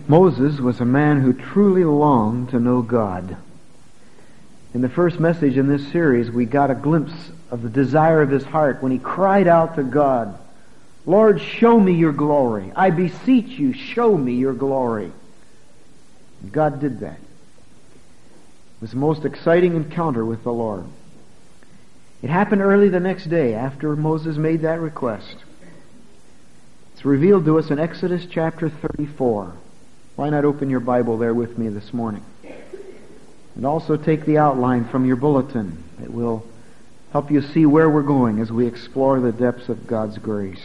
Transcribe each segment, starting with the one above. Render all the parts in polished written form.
Moses was a man who truly longed to know God. In the first message in this series, we got a glimpse of the desire of his heart when he cried out to God, "Lord, show me your glory. I beseech you, show me your glory." And God did that. It was the most exciting encounter with the Lord. It happened early the next day after Moses made that request. It's revealed to us in Exodus chapter 34. Why not open your Bible there with me this morning? And also take the outline from your bulletin. It will help you see where we're going as we explore the depths of God's grace.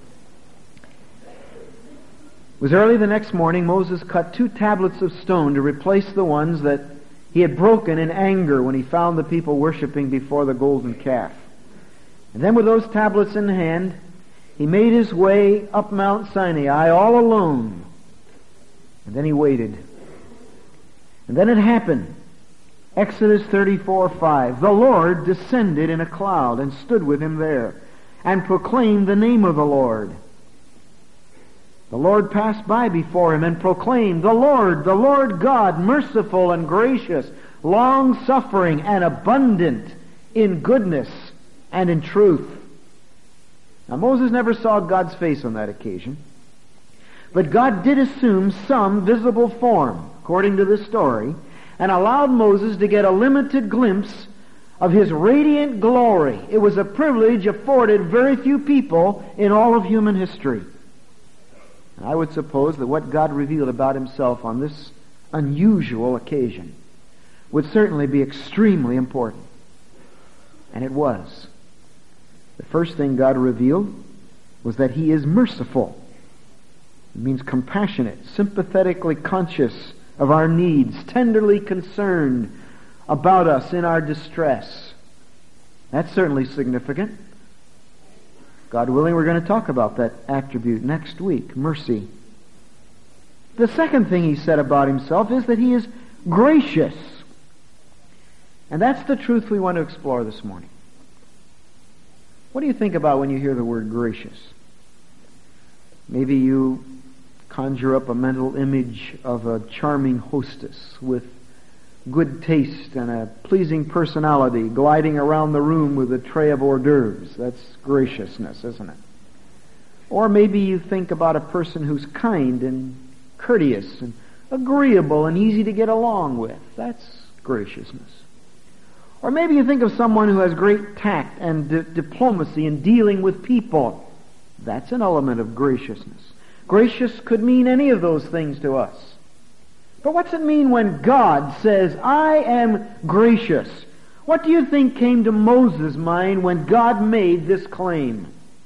It was early the next morning. Moses cut 2 tablets of stone to replace the ones that he had broken in anger when he found the people worshiping before the golden calf. And then with those tablets in hand, he made his way up Mount Sinai all alone. And then he waited. And then it happened. Exodus 34:5. The Lord descended in a cloud and stood with him there, and proclaimed the name of the Lord. The Lord passed by before him and proclaimed, the Lord God, merciful and gracious, long-suffering and abundant in goodness and in truth. Now Moses never saw God's face on that occasion, but God did assume some visible form, according to this story, and allowed Moses to get a limited glimpse of his radiant glory. It was a privilege afforded very few people in all of human history. And I would suppose that what God revealed about himself on this unusual occasion would certainly be extremely important. And it was. The first thing God revealed was that he is merciful. It means compassionate, sympathetically conscious of our needs, tenderly concerned about us in our distress. That's certainly significant. God willing, we're going to talk about that attribute next week, mercy. The second thing he said about himself is that he is gracious. And that's the truth we want to explore this morning. What do you think about when you hear the word gracious? Maybe you conjure up a mental image of a charming hostess with good taste and a pleasing personality gliding around the room with a tray of hors d'oeuvres. That's graciousness, isn't it? Or maybe you think about a person who's kind and courteous and agreeable and easy to get along with. That's graciousness. Or maybe you think of someone who has great tact and diplomacy in dealing with people. That's an element of graciousness. Gracious could mean any of those things to us. But what's it mean when God says, I am gracious? What do you think came to Moses' mind when God made this claim?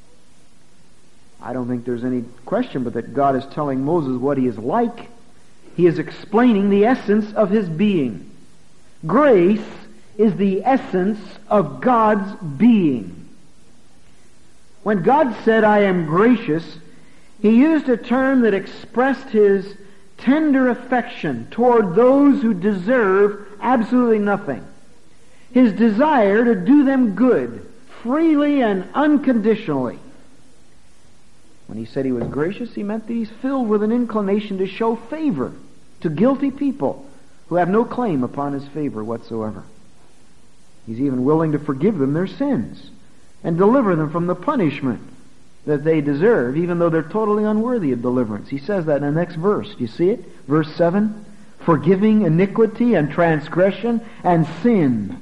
I don't think there's any question but that God is telling Moses what he is like. He is explaining the essence of his being. Grace is the essence of God's being. When God said, I am gracious, he used a term that expressed his tender affection toward those who deserve absolutely nothing. His desire to do them good, freely and unconditionally. When he said he was gracious, he meant that he's filled with an inclination to show favor to guilty people who have no claim upon his favor whatsoever. He's even willing to forgive them their sins and deliver them from the punishment that they deserve, even though they're totally unworthy of deliverance. He says that in the next verse. Do you see it? Verse 7. Forgiving iniquity and transgression and sin.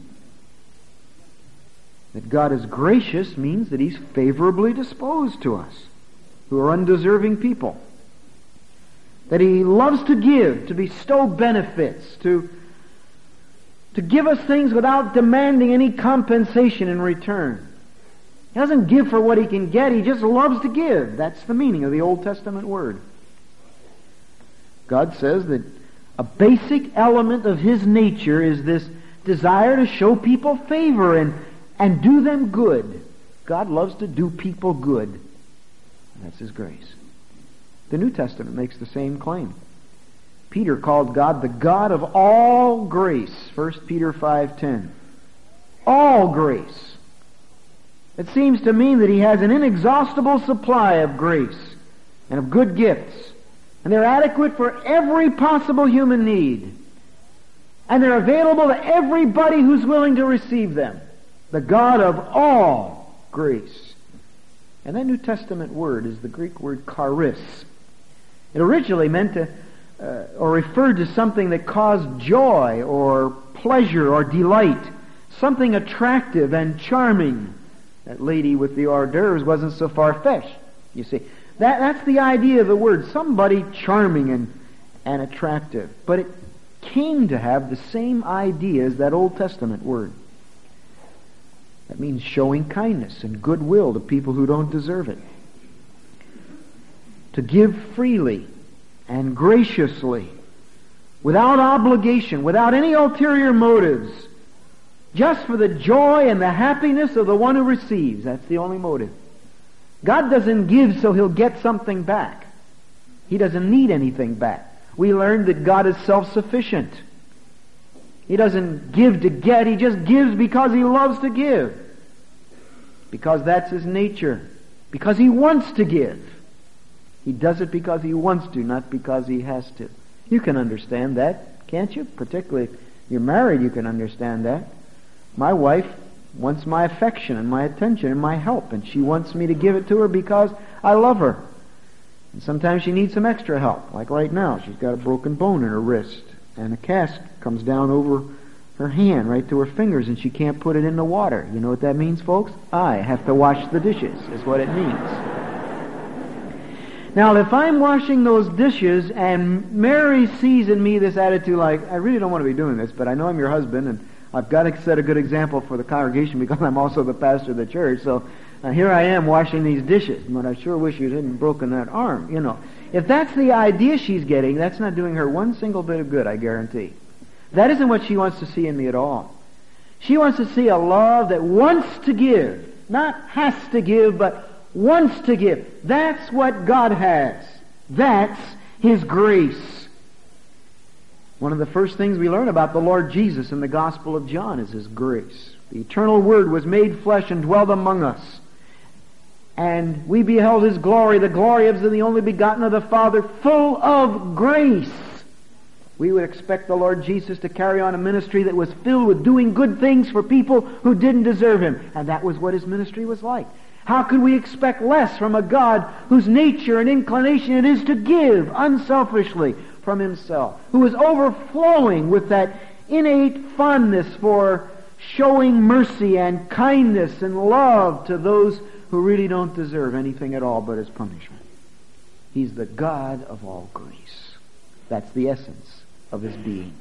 That God is gracious means that he's favorably disposed to us, who are undeserving people. That he loves to give, to bestow benefits, to give us things without demanding any compensation in return. He doesn't give for what he can get, he just loves to give. That's the meaning of the Old Testament word. God says that a basic element of his nature is this desire to show people favor and do them good. God loves to do people good. That's his grace. The New Testament makes the same claim. Peter called God the God of all grace, 1 Peter 5:10. All grace. It seems to mean that he has an inexhaustible supply of grace and of good gifts. And they're adequate for every possible human need. And they're available to everybody who's willing to receive them. The God of all grace. And that New Testament word is the Greek word charis. It originally meant to, or referred to something that caused joy or pleasure or delight. Something attractive and charming. That lady with the hors d'oeuvres wasn't so far-fetched, you see. That's the idea of the word. Somebody charming and attractive. But it came to have the same idea as that Old Testament word. That means showing kindness and goodwill to people who don't deserve it. To give freely and graciously, without obligation, without any ulterior motives, just for the joy and the happiness of the one who receives. That's the only motive. God doesn't give so He'll get something back. He doesn't need anything back. We learned that God is self-sufficient. He doesn't give to get. He just gives because He loves to give. Because that's His nature. Because He wants to give. He does it because He wants to, not because He has to. You can understand that, can't you? Particularly if you're married, you can understand that. My wife wants my affection and my attention and my help, and she wants me to give it to her because I love her. And sometimes she needs some extra help. Like right now, she's got a broken bone in her wrist, and a cast comes down over her hand right to her fingers, and she can't put it in the water. You know what that means, folks? I have to wash the dishes, is what it means. Now, if I'm washing those dishes and Mary sees in me this attitude like, I really don't want to be doing this, but I know I'm your husband, and I've got to set a good example for the congregation because I'm also the pastor of the church, so here I am washing these dishes, but I sure wish you hadn't broken that arm, you know. If that's the idea she's getting, that's not doing her one single bit of good, I guarantee. That isn't what she wants to see in me at all. She wants to see a love that wants to give, not has to give, but wants to give. That's what God has. That's His grace. One of the first things we learn about the Lord Jesus in the Gospel of John is His grace. The eternal Word was made flesh and dwelled among us. And we beheld His glory, the glory of the only begotten of the Father, full of grace. We would expect the Lord Jesus to carry on a ministry that was filled with doing good things for people who didn't deserve Him. And that was what His ministry was like. How could we expect less from a God whose nature and inclination it is to give unselfishly from Himself, who is overflowing with that innate fondness for showing mercy and kindness and love to those who really don't deserve anything at all but His punishment. He's the God of all grace. That's the essence of His being.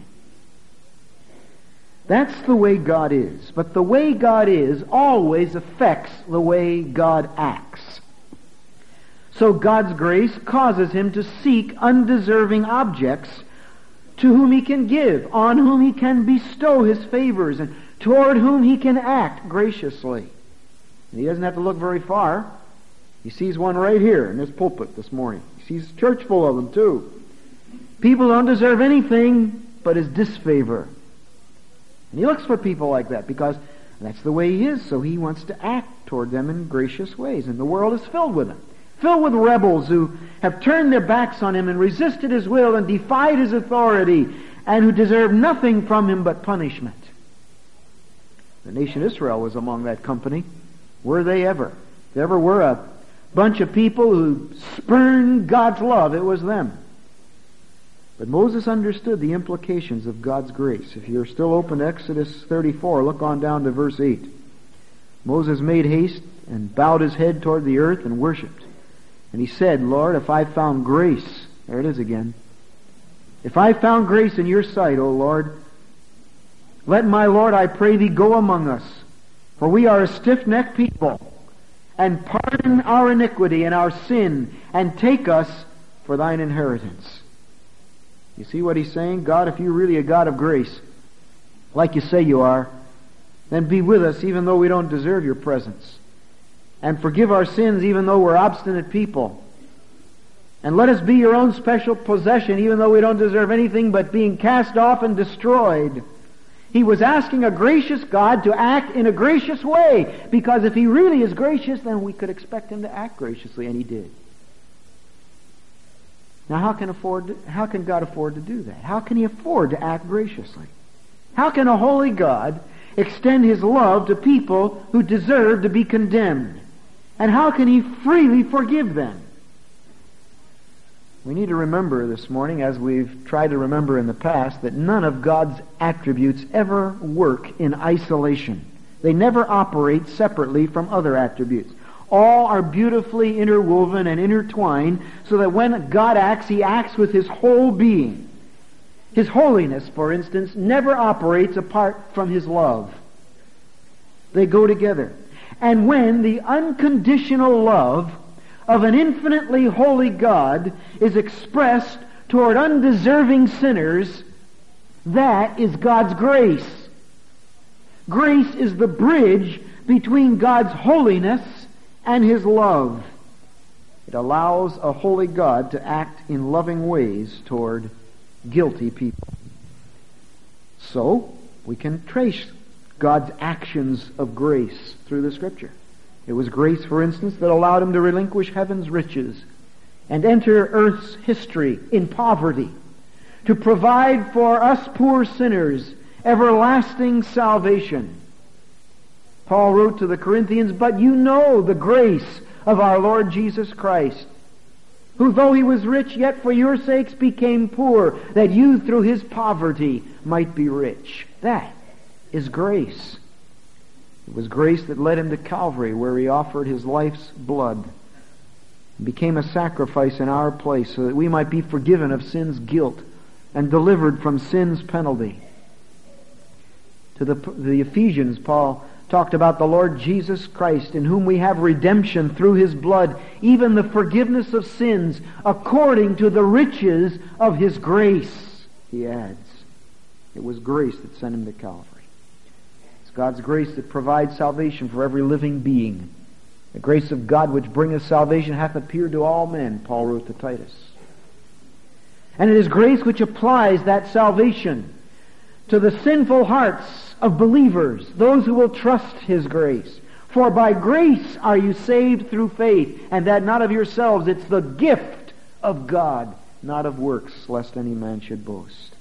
That's the way God is. But the way God is always affects the way God acts. So God's grace causes Him to seek undeserving objects to whom He can give, on whom He can bestow His favors, and toward whom He can act graciously. And He doesn't have to look very far. He sees one right here in this pulpit this morning. He sees a church full of them too. People don't deserve anything but His disfavor. And He looks for people like that because that's the way He is, so He wants to act toward them in gracious ways. And the world is filled with them. Filled with rebels who have turned their backs on Him and resisted His will and defied His authority and who deserve nothing from Him but punishment. The nation Israel was among that company. Were they ever? If there ever were a bunch of people who spurned God's love, it was them. But Moses understood the implications of God's grace. If you're still open to Exodus 34, look on down to verse 8. Moses made haste and bowed his head toward the earth and worshipped. And he said, Lord, if I found grace, there it is again, if I found grace in your sight, O Lord, let my Lord, I pray thee, go among us. For we are a stiff-necked people, and pardon our iniquity and our sin, and take us for thine inheritance. You see what he's saying? God, if you're really a God of grace, like you say you are, then be with us even though we don't deserve your presence. And forgive our sins even though we're obstinate people. And let us be your own special possession even though we don't deserve anything but being cast off and destroyed. He was asking a gracious God to act in a gracious way, because if He really is gracious, then we could expect Him to act graciously, and He did. Now how can God afford to do that? How can He afford to act graciously? How can a holy God extend His love to people who deserve to be condemned? And how can He freely forgive them? We need to remember this morning, as we've tried to remember in the past, that none of God's attributes ever work in isolation. They never operate separately from other attributes. All are beautifully interwoven and intertwined, so that when God acts, He acts with His whole being. His holiness, for instance, never operates apart from His love. They go together. And when the unconditional love of an infinitely holy God is expressed toward undeserving sinners, that is God's grace. Grace is the bridge between God's holiness and His love. It allows a holy God to act in loving ways toward guilty people. So, we can trace God's actions of grace through the Scripture. It was grace, for instance, that allowed Him to relinquish heaven's riches and enter earth's history in poverty, to provide for us poor sinners everlasting salvation. Paul wrote to the Corinthians, "But you know the grace of our Lord Jesus Christ, who though He was rich, yet for your sakes became poor, that you through His poverty might be rich." That is grace. It was grace that led Him to Calvary, where He offered His life's blood, and became a sacrifice in our place, so that we might be forgiven of sin's guilt and delivered from sin's penalty. To the Ephesians, Paul talked about the Lord Jesus Christ, in whom we have redemption through His blood, even the forgiveness of sins, according to the riches of His grace, he adds. It was grace that sent Him to Calvary. It's God's grace that provides salvation for every living being. The grace of God which bringeth salvation hath appeared to all men, Paul wrote to Titus. And it is grace which applies that salvation to the sinful hearts of believers, those who will trust His grace. For by grace are you saved through faith, and that not of yourselves. It's the gift of God, not of works, lest any man should boast.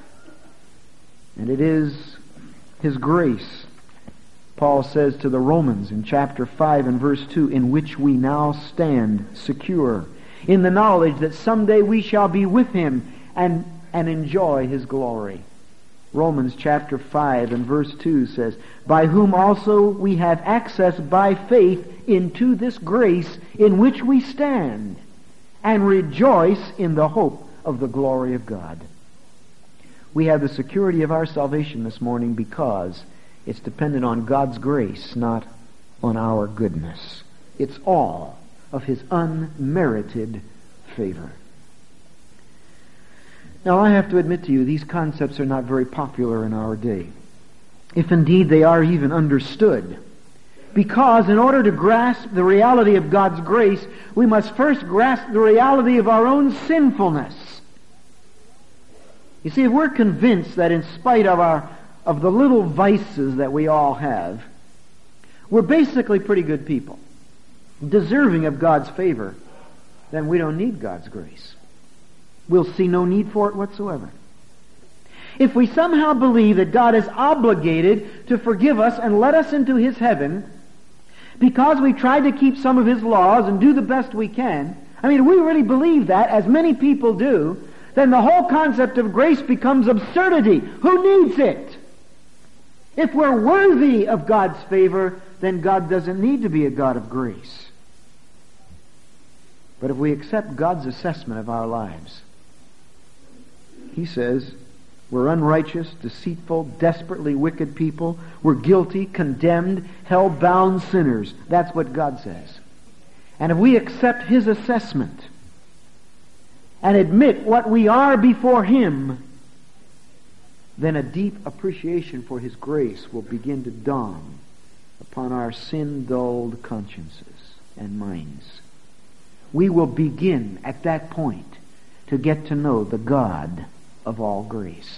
And it is His grace, Paul says to the Romans in chapter 5 and verse 2, in which we now stand secure, in the knowledge that someday we shall be with Him and enjoy His glory. Romans chapter 5 and verse 2 says, by whom also we have access by faith into this grace in which we stand, and rejoice in the hope of the glory of God. We have the security of our salvation this morning because it's dependent on God's grace, not on our goodness. It's all of His unmerited favor. Now, I have to admit to you, these concepts are not very popular in our day, if indeed they are even understood. Because in order to grasp the reality of God's grace, we must first grasp the reality of our own sinfulness. You see, if we're convinced that in spite of the little vices that we all have, we're basically pretty good people, deserving of God's favor, then we don't need God's grace. We'll see no need for it whatsoever. If we somehow believe that God is obligated to forgive us and let us into His heaven because we tried to keep some of His laws and do the best we can, I mean, if we really believe that, as many people do, then the whole concept of grace becomes absurdity. Who needs it? If we're worthy of God's favor, then God doesn't need to be a God of grace. But if we accept God's assessment of our lives, He says we're unrighteous, deceitful, desperately wicked people. We're guilty, condemned, hell-bound sinners. That's what God says. And if we accept His assessment and admit what we are before Him, then a deep appreciation for His grace will begin to dawn upon our sin-dulled consciences and minds. We will begin at that point to get to know the God of all grace.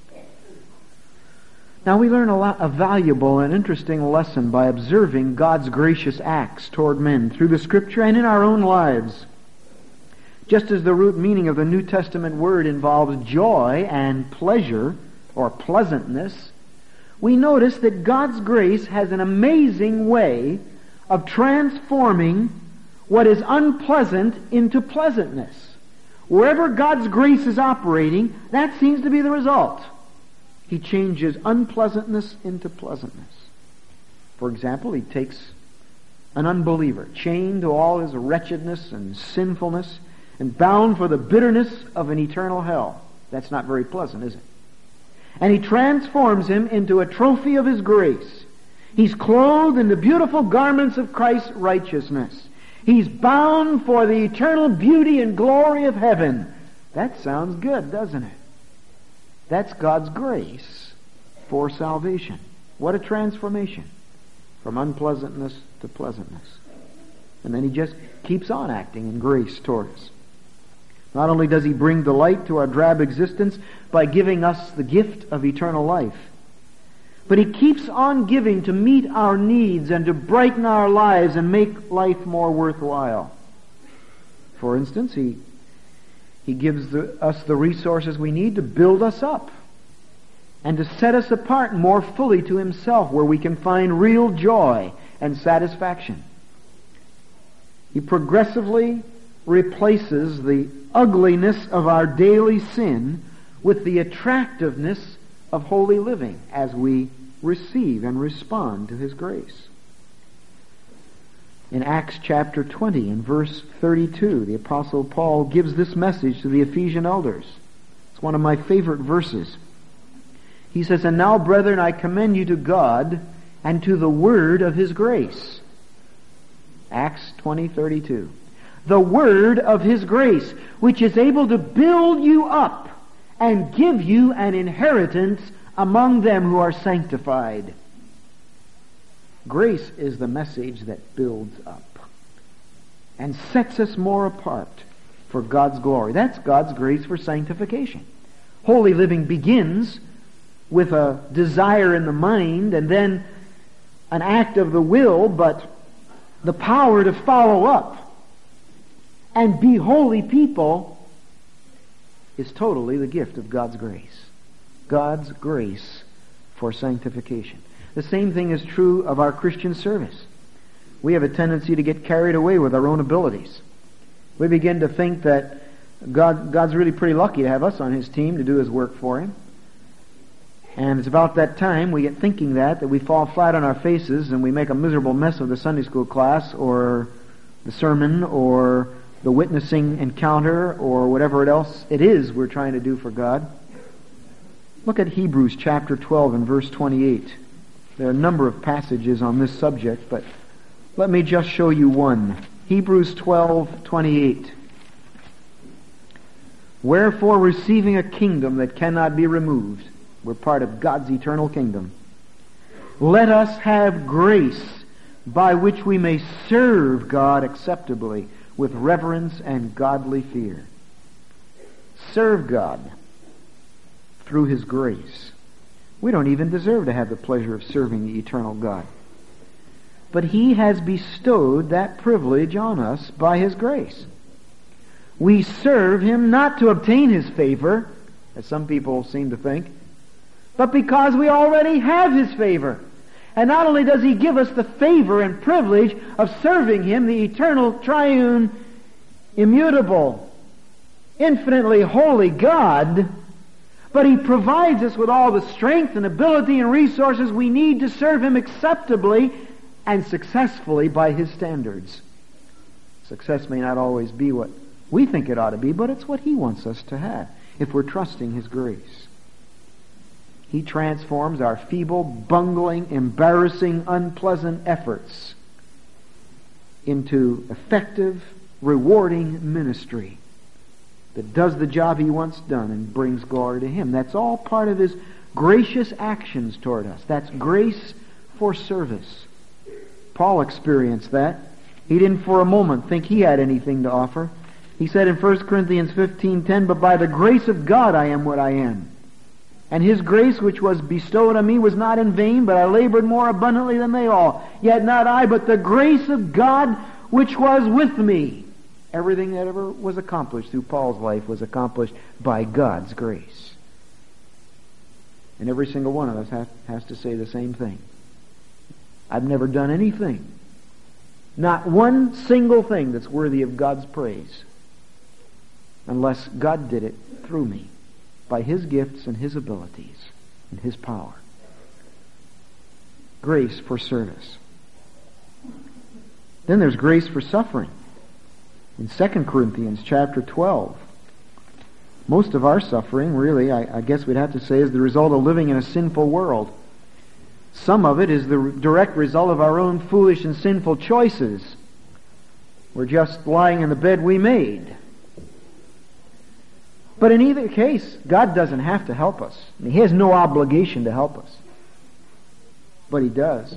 Now we learn a valuable and interesting lesson by observing God's gracious acts toward men through the Scripture and in our own lives. just as the root meaning of the New Testament word involves joy and pleasure or pleasantness, we notice that God's grace has an amazing way of transforming what is unpleasant into pleasantness. Wherever God's grace is operating, that seems to be the result. He changes unpleasantness into pleasantness. For example, He takes an unbeliever, chained to all his wretchedness and sinfulness, and bound for the bitterness of an eternal hell. That's not very pleasant, is it? And He transforms him into a trophy of His grace. He's clothed in the beautiful garments of Christ's righteousness. He's bound for the eternal beauty and glory of heaven. That sounds good, doesn't it? That's God's grace for salvation. What a transformation from unpleasantness to pleasantness. And then He just keeps on acting in grace toward us. Not only does He bring delight to our drab existence by giving us the gift of eternal life, but He keeps on giving to meet our needs and to brighten our lives and make life more worthwhile. For instance, He gives us the resources we need to build us up and to set us apart more fully to Himself, where we can find real joy and satisfaction. He progressively replaces the ugliness of our daily sin with the attractiveness of holy living as we receive and respond to His grace. In Acts chapter 20 and verse 32, the Apostle Paul gives this message to the Ephesian elders. It's one of my favorite verses. He says, "And now, brethren, I commend you to God and to the word of His grace." Acts 20:32. The word of His grace, which is able to build you up and give you an inheritance among them who are sanctified. Grace is the message that builds up and sets us more apart for God's glory. That's God's grace for sanctification. Holy living begins with a desire in the mind and then an act of the will, but the power to follow up and be holy people is totally the gift of God's grace. God's grace for sanctification. The same thing is true of our Christian service. We have a tendency to get carried away with our own abilities. We begin to think that God's really pretty lucky to have us on His team to do His work for Him. And it's about that time we get thinking that we fall flat on our faces and we make a miserable mess of the Sunday school class or the sermon or the witnessing encounter or whatever else it is we're trying to do for God. Look at Hebrews chapter 12 and verse 28. There are a number of passages on this subject, but let me just show you one. Hebrews 12:28. "Wherefore, receiving a kingdom that cannot be removed," we're part of God's eternal kingdom, "let us have grace by which we may serve God acceptably with reverence and godly fear." Serve God through His grace. We don't even deserve to have the pleasure of serving the eternal God. But He has bestowed that privilege on us by His grace. We serve Him not to obtain His favor, as some people seem to think, but because we already have His favor. And not only does He give us the favor and privilege of serving Him, the eternal, triune, immutable, infinitely holy God, but He provides us with all the strength and ability and resources we need to serve Him acceptably and successfully by His standards. Success may not always be what we think it ought to be, but it's what He wants us to have if we're trusting His grace. He transforms our feeble, bungling, embarrassing, unpleasant efforts into effective, rewarding ministry that does the job He wants done and brings glory to Him. That's all part of His gracious actions toward us. That's grace for service. Paul experienced that. He didn't for a moment think he had anything to offer. He said in 1 Corinthians 15:10, "But by the grace of God I am what I am. And His grace which was bestowed on me was not in vain, but I labored more abundantly than they all. Yet not I, but the grace of God which was with me." Everything that ever was accomplished through Paul's life was accomplished by God's grace. And every single one of us has to say the same thing. I've never done anything, not one single thing that's worthy of God's praise, unless God did it through me by His gifts and His abilities and His power. Grace for service. Then there's grace for suffering. In 2 Corinthians chapter 12, most of our suffering, really, I guess we'd have to say, is the result of living in a sinful world. Some of it is the direct result of our own foolish and sinful choices. We're just lying in the bed we made. But in either case, God doesn't have to help us. He has no obligation to help us. But He does.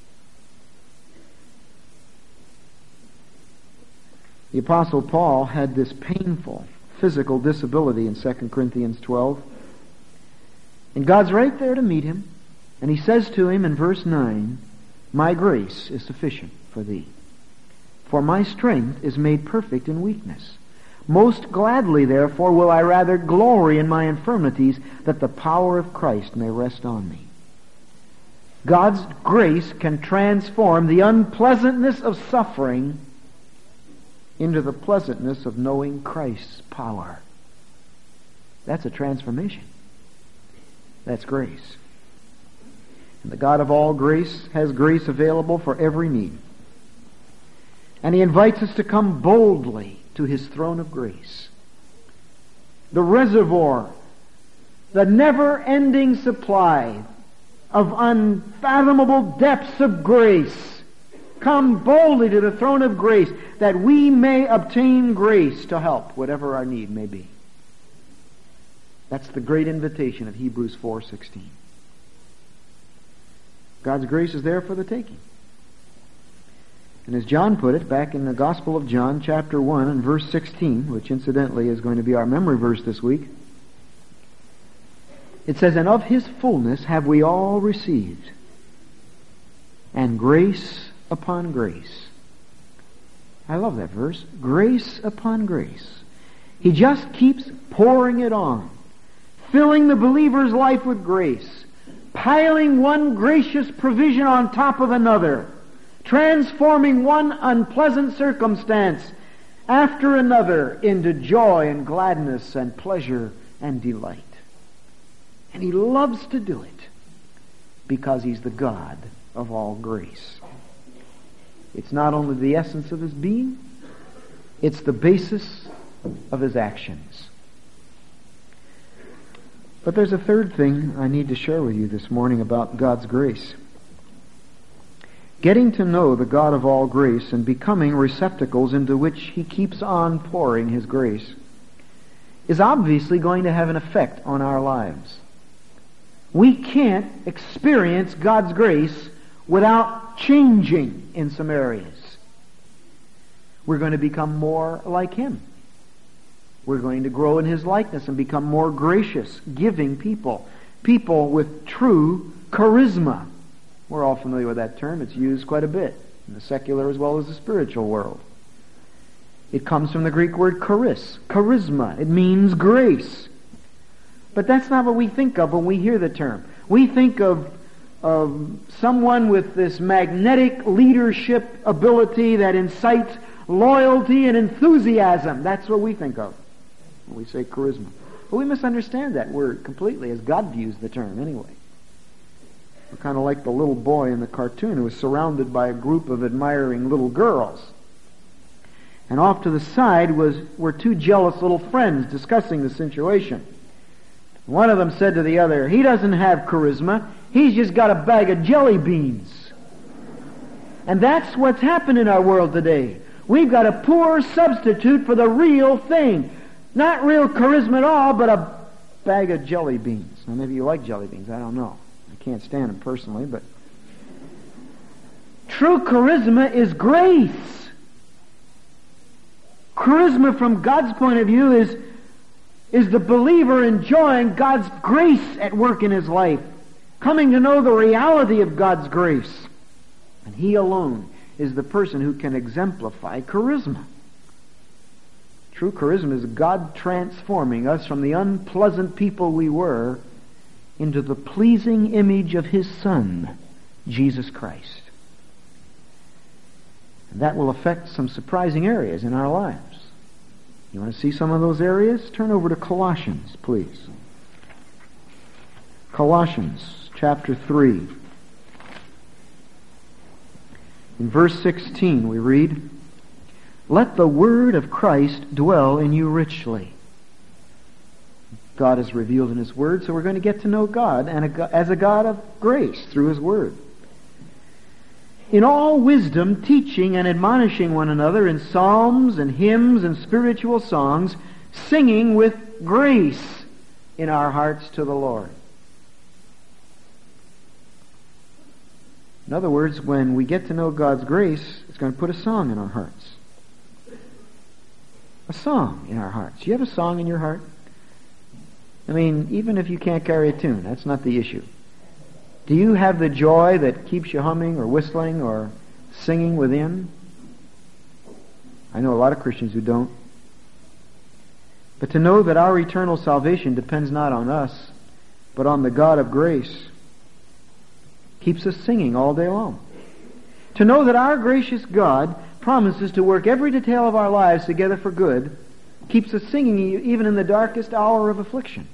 The Apostle Paul had this painful physical disability in 2 Corinthians 12. And God's right there to meet him. And He says to him in verse 9, "My grace is sufficient for thee, for my strength is made perfect in weakness. Most gladly, therefore, will I rather glory in my infirmities, that the power of Christ may rest on me." God's grace can transform the unpleasantness of suffering into the pleasantness of knowing Christ's power. That's a transformation. That's grace. And the God of all grace has grace available for every need. And He invites us to come boldly to His throne of grace. The reservoir, the never-ending supply of unfathomable depths of grace. Come boldly to the throne of grace, that we may obtain grace to help whatever our need may be. That's the great invitation of Hebrews 4:16. God's grace is there for the taking. And as John put it back in the Gospel of John, chapter 1 and verse 16, which incidentally is going to be our memory verse this week, it says, "And of His fullness have we all received, and grace upon grace." I love that verse. Grace upon grace. He just keeps pouring it on, filling the believer's life with grace, piling one gracious provision on top of another, transforming one unpleasant circumstance after another into joy and gladness and pleasure and delight. And He loves to do it because He's the God of all grace. It's not only the essence of His being, it's the basis of His actions. But there's a third thing I need to share with you this morning about God's grace. Getting to know the God of all grace and becoming receptacles into which He keeps on pouring His grace is obviously going to have an effect on our lives. We can't experience God's grace without changing in some areas. We're going to become more like Him. We're going to grow in His likeness and become more gracious, giving people. People with true charisma. We're all familiar with that term. It's used quite a bit in the secular as well as the spiritual world. It comes from the Greek word charis, charisma. It means grace. But that's not what we think of when we hear the term. We think of someone with this magnetic leadership ability that incites loyalty and enthusiasm. That's what we think of when we say charisma. But we misunderstand that word completely as God views the term anyway. We're kind of like the little boy in the cartoon who was surrounded by a group of admiring little girls. And off to the side were two jealous little friends discussing the situation. One of them said to the other, "He doesn't have charisma. He's just got a bag of jelly beans." And that's what's happened in our world today. We've got a poor substitute for the real thing. Not real charisma at all, but a bag of jelly beans. Now maybe you like jelly beans. I don't know. I can't stand them personally, but true charisma is grace. Charisma from God's point of view is the believer enjoying God's grace at work in his life, coming to know the reality of God's grace. And he alone is the person who can exemplify charisma. True charisma is God transforming us from the unpleasant people we were into the pleasing image of His Son, Jesus Christ. And that will affect some surprising areas in our lives. You want to see some of those areas? Turn over to Colossians, please. Colossians chapter 3. In verse 16 we read, "Let the word of Christ dwell in you richly." God is revealed in His Word, so we're going to get to know God as a God of grace through His Word. "In all wisdom, teaching and admonishing one another in psalms and hymns and spiritual songs, singing with grace in our hearts to the Lord." In other words, when we get to know God's grace, it's going to put a song in our hearts. A song in our hearts. You have a song in your heart? I mean, even if you can't carry a tune, that's not the issue. Do you have the joy that keeps you humming or whistling or singing within? I know a lot of Christians who don't. But to know that our eternal salvation depends not on us, but on the God of grace, keeps us singing all day long. To know that our gracious God promises to work every detail of our lives together for good, keeps us singing even in the darkest hour of affliction.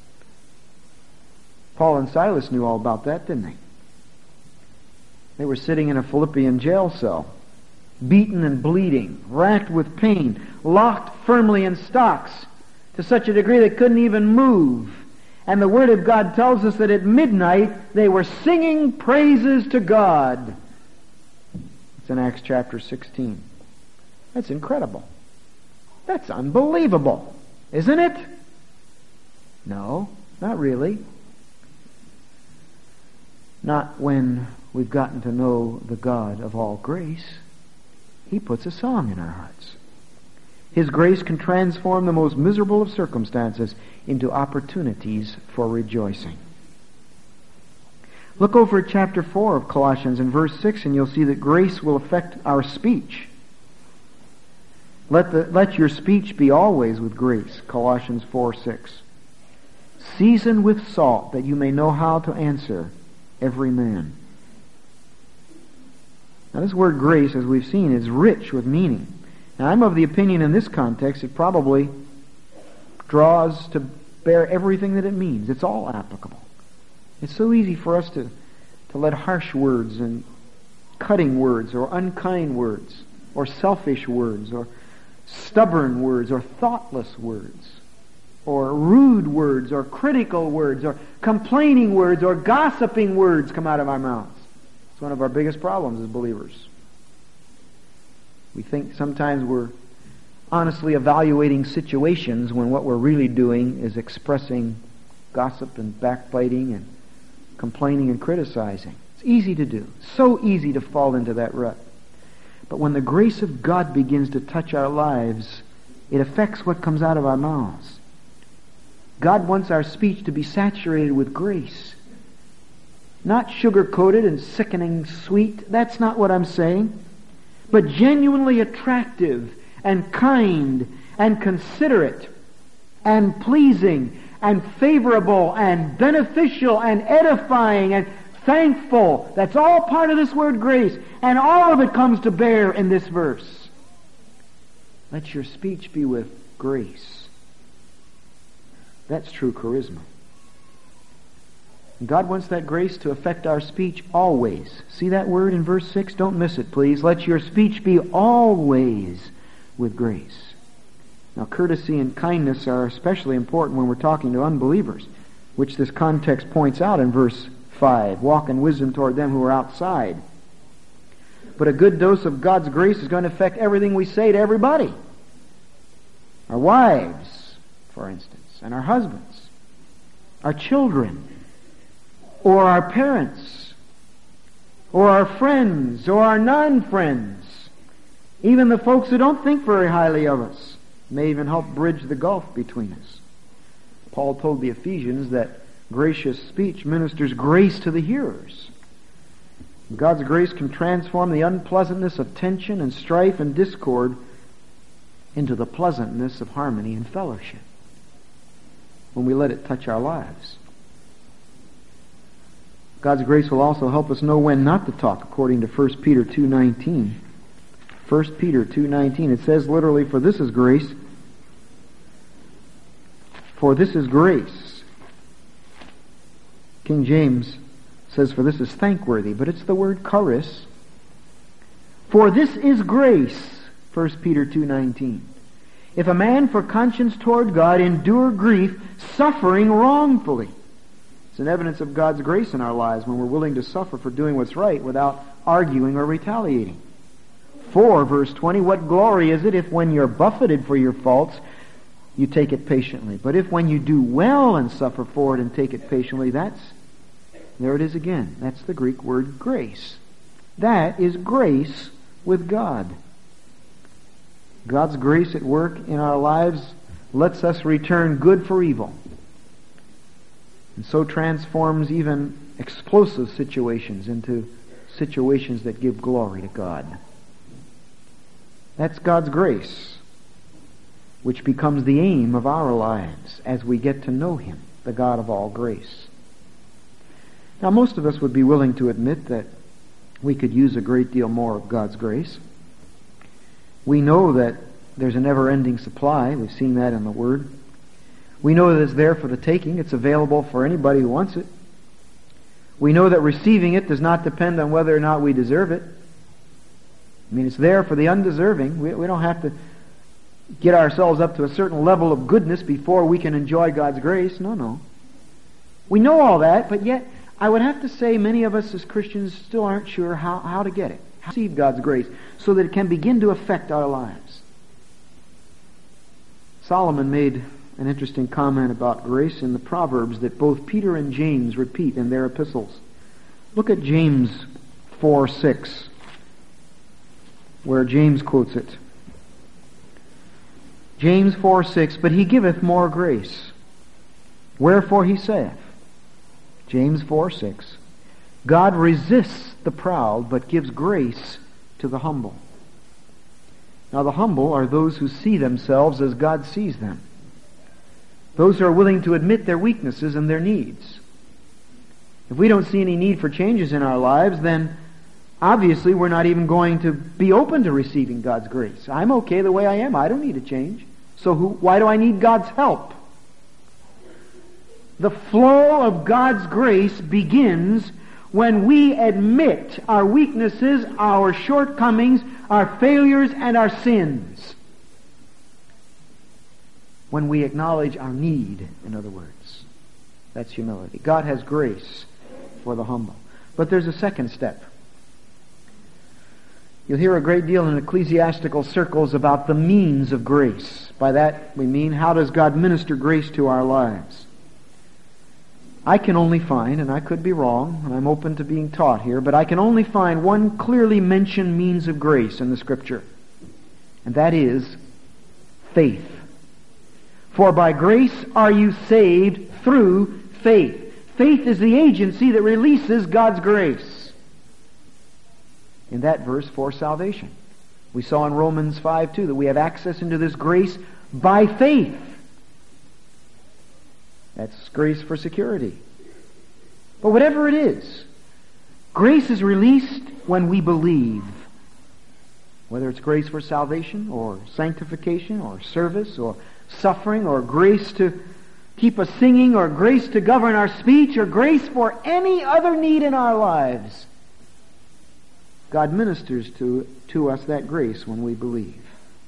Paul and Silas knew all about that, didn't they? They were sitting in a Philippian jail cell, beaten and bleeding, racked with pain, locked firmly in stocks to such a degree they couldn't even move. And the Word of God tells us that at midnight they were singing praises to God. It's in Acts chapter 16. That's incredible. That's unbelievable, isn't it? No, not really. Not when we've gotten to know the God of all grace. He puts a song in our hearts. His grace can transform the most miserable of circumstances into opportunities for rejoicing. Look over at chapter 4 of Colossians in verse 6 and you'll see that grace will affect our speech. Let your speech be always with grace, Colossians 4:6. "Seasoned with salt, that you may know how to answer every man." Now this word grace, as we've seen, is rich with meaning. Now I'm of the opinion in this context it probably draws to bear everything that it means. It's all applicable. It's so easy for us to let harsh words and cutting words or unkind words or selfish words or stubborn words or thoughtless words or rude words or critical words or complaining words or gossiping words come out of our mouths. It's one of our biggest problems as believers. We think sometimes we're honestly evaluating situations when what we're really doing is expressing gossip and backbiting and complaining and criticizing. It's easy to do. So easy to fall into that rut. But when the grace of God begins to touch our lives, it affects what comes out of our mouths. God wants our speech to be saturated with grace. Not sugar-coated and sickening sweet. That's not what I'm saying. But genuinely attractive and kind and considerate and pleasing and favorable and beneficial and edifying and thankful. That's all part of this word grace. And all of it comes to bear in this verse. Let your speech be with grace. That's true charisma. And God wants that grace to affect our speech always. See that word in verse 6? Don't miss it, please. Let your speech be always with grace. Now, courtesy and kindness are especially important when we're talking to unbelievers, which this context points out in verse 5. Walk in wisdom toward them who are outside. But a good dose of God's grace is going to affect everything we say to everybody. Our wives, for instance, and our husbands, our children, or our parents, or our friends, or our non-friends, even the folks who don't think very highly of us, may even help bridge the gulf between us. Paul told the Ephesians that gracious speech ministers grace to the hearers. God's grace can transform the unpleasantness of tension and strife and discord into the pleasantness of harmony and fellowship when we let it touch our lives. God's grace will also help us know when not to talk, according to 1 Peter 2:19. 1 Peter 2:19, it says literally, For this is grace. King James says, for this is thankworthy, but it's the word charis. For this is grace, 1 Peter 2:19. If a man for conscience toward God endure grief, suffering wrongfully. It's an evidence of God's grace in our lives when we're willing to suffer for doing what's right without arguing or retaliating. For, verse 20, what glory is it if when you're buffeted for your faults, you take it patiently? But if when you do well and suffer for it and take it patiently, there it is again. That's the Greek word grace. That is grace with God. God's grace at work in our lives lets us return good for evil, and so transforms even explosive situations into situations that give glory to God. That's God's grace, which becomes the aim of our lives as we get to know Him, the God of all grace. Now, most of us would be willing to admit that we could use a great deal more of God's grace. We know that there's a never-ending supply. We've seen that in the Word. We know that it's there for the taking. It's available for anybody who wants it. We know that receiving it does not depend on whether or not we deserve it. I mean, it's there for the undeserving. We don't have to get ourselves up to a certain level of goodness before we can enjoy God's grace. No. We know all that, but yet I would have to say many of us as Christians still aren't sure how to get it, how to receive God's grace so that it can begin to affect our lives. Solomon made an interesting comment about grace in the Proverbs that both Peter and James repeat in their epistles. Look at James 4:6, where James quotes it. James 4:6, but he giveth more grace. Wherefore he saith, James 4:6, God resists the proud, but gives grace to the humble. Now the humble are those who see themselves as God sees them. Those who are willing to admit their weaknesses and their needs. If we don't see any need for changes in our lives, then obviously we're not even going to be open to receiving God's grace. I'm okay the way I am. I don't need a change. So why do I need God's help? The flow of God's grace begins when we admit our weaknesses, our shortcomings, our failures, and our sins. When we acknowledge our need, in other words. That's humility. God has grace for the humble. But there's a second step. You'll hear a great deal in ecclesiastical circles about the means of grace. By that we mean, how does God minister grace to our lives? I can only find, and I could be wrong, and I'm open to being taught here, but I can only find one clearly mentioned means of grace in the Scripture. And that is faith. For by grace are you saved through faith. Faith is the agency that releases God's grace. In that verse, for salvation. We saw in Romans 5:2 that we have access into this grace by faith. That's grace for security. But whatever it is, grace is released when we believe. Whether it's grace for salvation or sanctification or service or suffering or grace to keep us singing or grace to govern our speech or grace for any other need in our lives. God ministers to us that grace when we believe.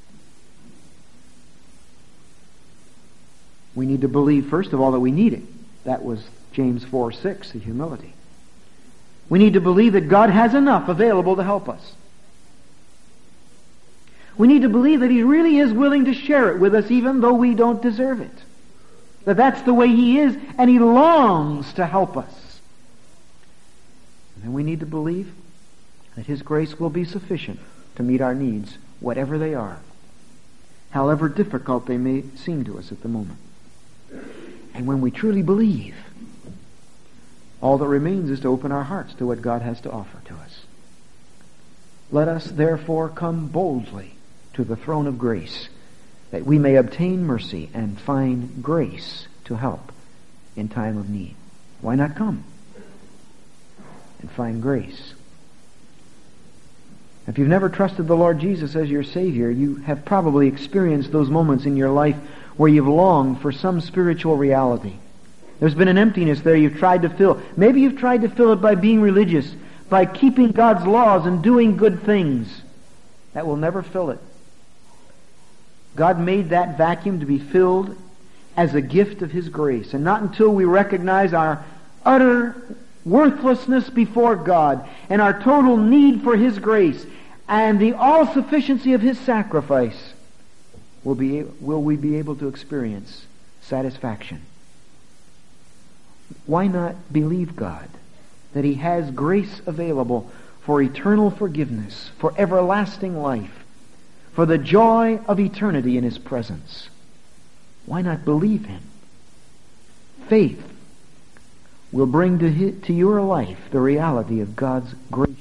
We need to believe, first of all, that we need it. That was James 4:6, the humility. We need to believe that God has enough available to help us. We need to believe that He really is willing to share it with us even though we don't deserve it. That that's the way He is, and He longs to help us. And then we need to believe that His grace will be sufficient to meet our needs, whatever they are, however difficult they may seem to us at the moment. And when we truly believe, all that remains is to open our hearts to what God has to offer to us. Let us therefore come boldly to the throne of grace, that we may obtain mercy and find grace to help in time of need. Why not come and find grace? If you've never trusted the Lord Jesus as your Savior, you have probably experienced those moments in your life where you've longed for some spiritual reality. There's been an emptiness there you've tried to fill. Maybe you've tried to fill it by being religious, by keeping God's laws and doing good things. That will never fill it. God made that vacuum to be filled as a gift of His grace. And not until we recognize our utter worthlessness before God and our total need for His grace and the all-sufficiency of His sacrifice will we be able to experience satisfaction. Why not believe God that He has grace available for eternal forgiveness, for everlasting life, for the joy of eternity in His presence? Why not believe Him? Faith will bring to your life the reality of God's grace